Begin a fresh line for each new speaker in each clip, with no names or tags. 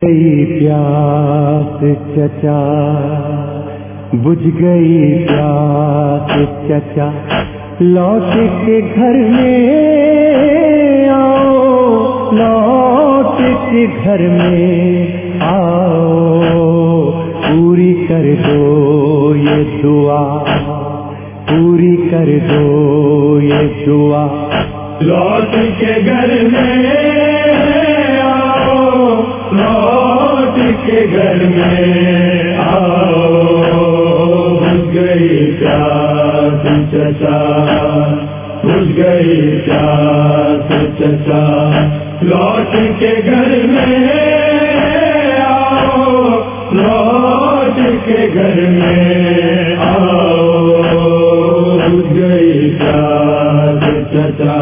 گئی پیاس چچا، بجھ گئی پیاس چچا، لوٹ کے گھر میں آؤ، لوٹ کے گھر میں آؤ، پوری کر دو یہ دعا، پوری کر دو یہ دعا،
لوٹ کے گھر میں آؤ، لوٹ کے گھر میں آؤ، بجھ گئی پیاس چچا، بجھ گئی پیاس چچا، لوٹ کے گھر میں آؤ، لوٹ کے گھر میں آؤ، بجھ گئی پیاس چچا۔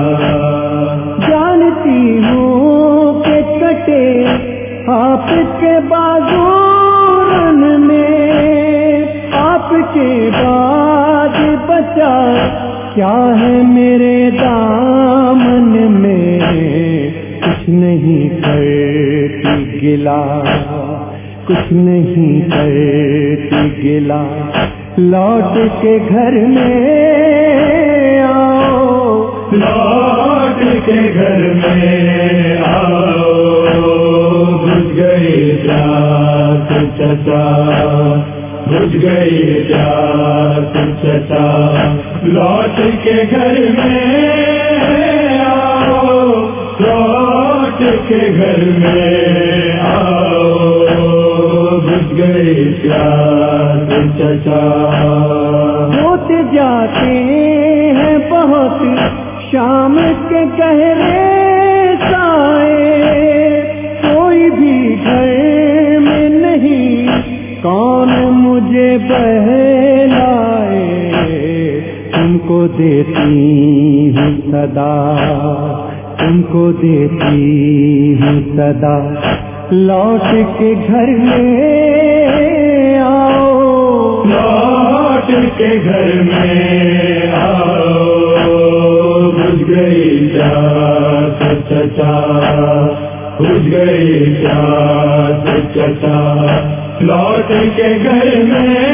جانتی ہوں کہ کٹے آپ کے بازو رن میں، آپ کے بعد بچا کیا ہے میرے دامن میں، کچھ نہیں کرتی گلا، کچھ نہیں کرتی گلا، لوٹ کے گھر میں آؤ،
لوٹ کے گھر میں آؤ، بجھ گئی پیاس چچا، بجھ گئی پیاس چچا، لوٹ کے گھر میں آؤ، لوٹ کے گھر میں آؤ، بجھ گئی پیاس چچا۔
ہوتے جاتے ہیں بہت شام کے گہرے سائے، کوئی بھی گھر میں نہیں، کون مجھے بہلائے، تم کو دیتی ہوں صدا، تم کو دیتی ہوں صدا، لوٹ کے گھر میں آؤ،
لوٹ کے گھر میں آؤ، بجھ گئی پیاس چچا، بجھ گئی پیاس چچا، لوٹ کے گھر میں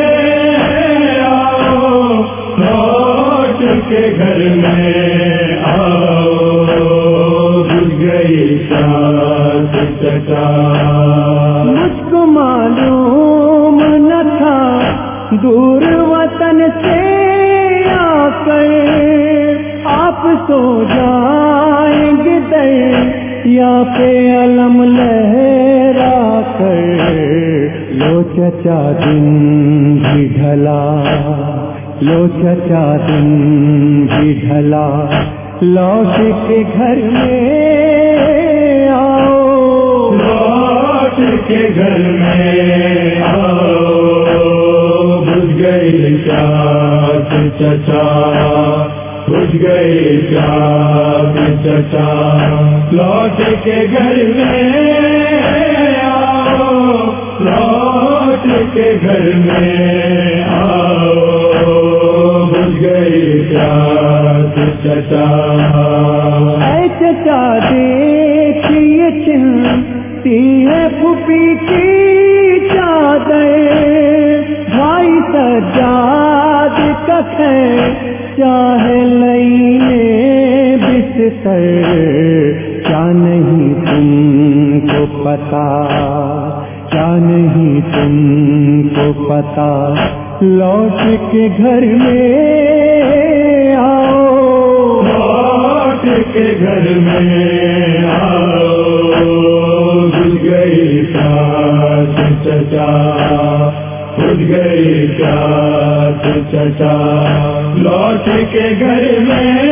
آؤ، لوٹ کے گھر میں آؤ، بجھ گئی پیاس چچا۔
مجھ کو معلوم نہ تھا دور وطن سے آ کر آپ سو جائیں گے دریا پہ علم لہرا کر، لو چچا دن بھی ڈھلا، لو چچا دن بھی ڈھلا، لوٹ کے گھر میں آؤ،
لوٹ کے گھر میں آؤ، بجھ گئی پیاس چچا، بجھ گئی پیاس چچا، لوٹ کے گھر میں آؤ، لوٹ کے گھر میں آؤ، بجھ گئی پیاس چچا۔
اے چچا دیکھیے چلتی ہے پھوپھی کی چادر، بھائی سجاد کا خیر چاہے لینے بستر، کیا نہیں تم کو پتا، کیا نہیں تم کو پتا، لوٹ کے گھر میں آؤ،
لوٹ کے گھر میں آؤ، بجھ گئی پیاس چچا، بجھ گئی پیاس چچا، لوٹ کے گھر میں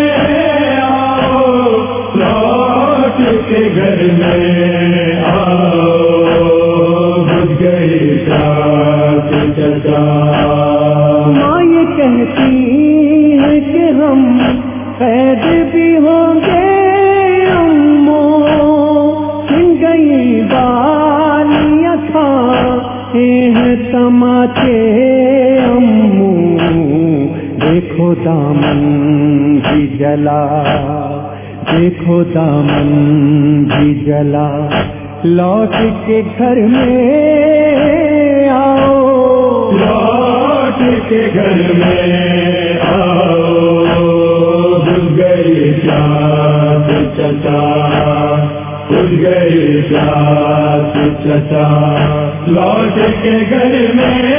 آؤ، لوٹ کے گھر میں آؤ، بجھ گئی پیاس چچا۔
ماں یہ کہتی ہے کہ ہم قید بھی ہوں گے امو، سن گئی بالیاں کھائے ہیں تماچے امو، دیکھو دامن بھی جلا، دیکھو دامن بھی جلا، لوٹ کے گھر میں آؤ،
لوٹ کے گھر میں آؤ، بھول گئی ساس چچا، بھول گئی ساس چچا، لوٹ کے گھر میں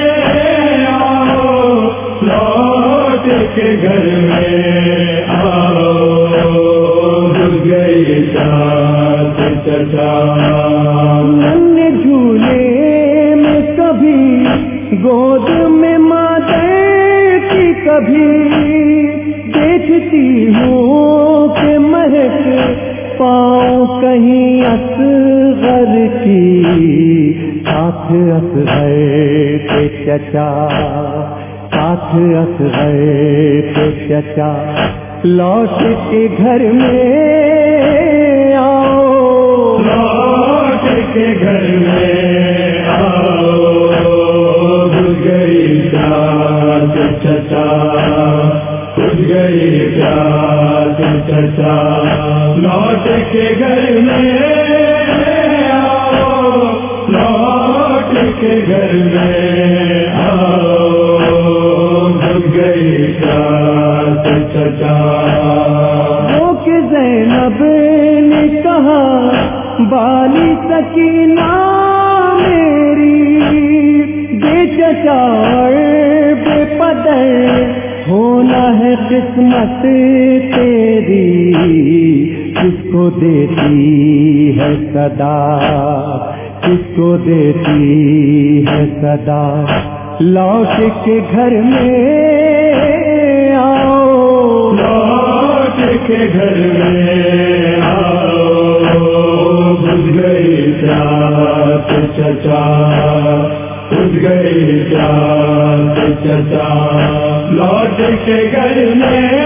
آؤ، لوٹ کے گھر میں آؤ، بھول گئی ساس چچا۔
ننے جھولے میں کبھی گود میں ماں دیتی، کبھی دیکھتی ہوں کہ مہک پاؤں کہیں اصغر کی، ساتھ اصغر کے چچا، ساتھ اصغر کے چچا، لوٹ کے گھر میں آؤ،
لوٹ کے گھر میں آؤ، بھول گئی ساس چچا، بھول گئی ساس چچا، لوٹ کے گھر میں آؤ، لوٹ کے گھر میں آؤ، بھول گئی ساس چچا۔
وہ کہ زینب نے کہا بالی سکینہ میری، بے چچا اور بے پدر ہونا ہے قسمت تیری، کس کو دیتی ہے صدا، کس کو دیتی ہے صدا، لوٹ کے گھر میں آؤ،
لوٹ کے گھر میں آؤ، بھول گئی ساس چچا، بھول گئی ساس چچا، لوٹ کے گھر میں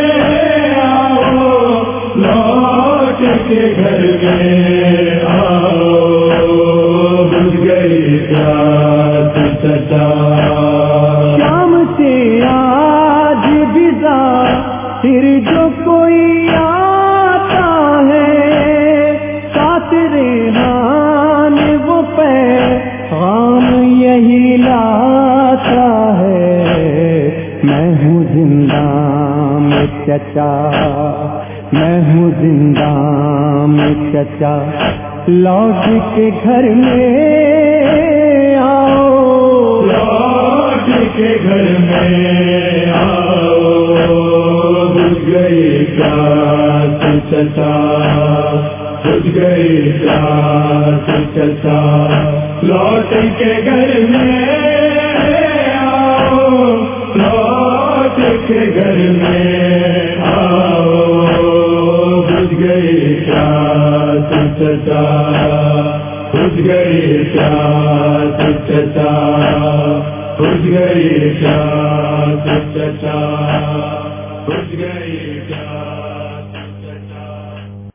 آؤ، لوٹ کے گھر میں آؤ، بھول گئی ساس چچا۔
شام سے آج بھی ظاہر جو کوئی آتا ہے، ساتھ ریحان وہ پیغام یہی لاتا ہے، میں ہوں زندہ میں چچا، میں ہوں زندہ میں چچا، لوٹ کے گھر میں آؤ،
لوٹ کے گھر میں آؤ، بھول گئی ساس چچا، بھول گئی ساس چچا، لوٹ کے گھر میں آؤ، لوٹ کے گھر میں آؤ، بھول گئی ساس چچا، بھول گئی ساس چچا، بھول گئی ساس چچا، بھول گئی ساس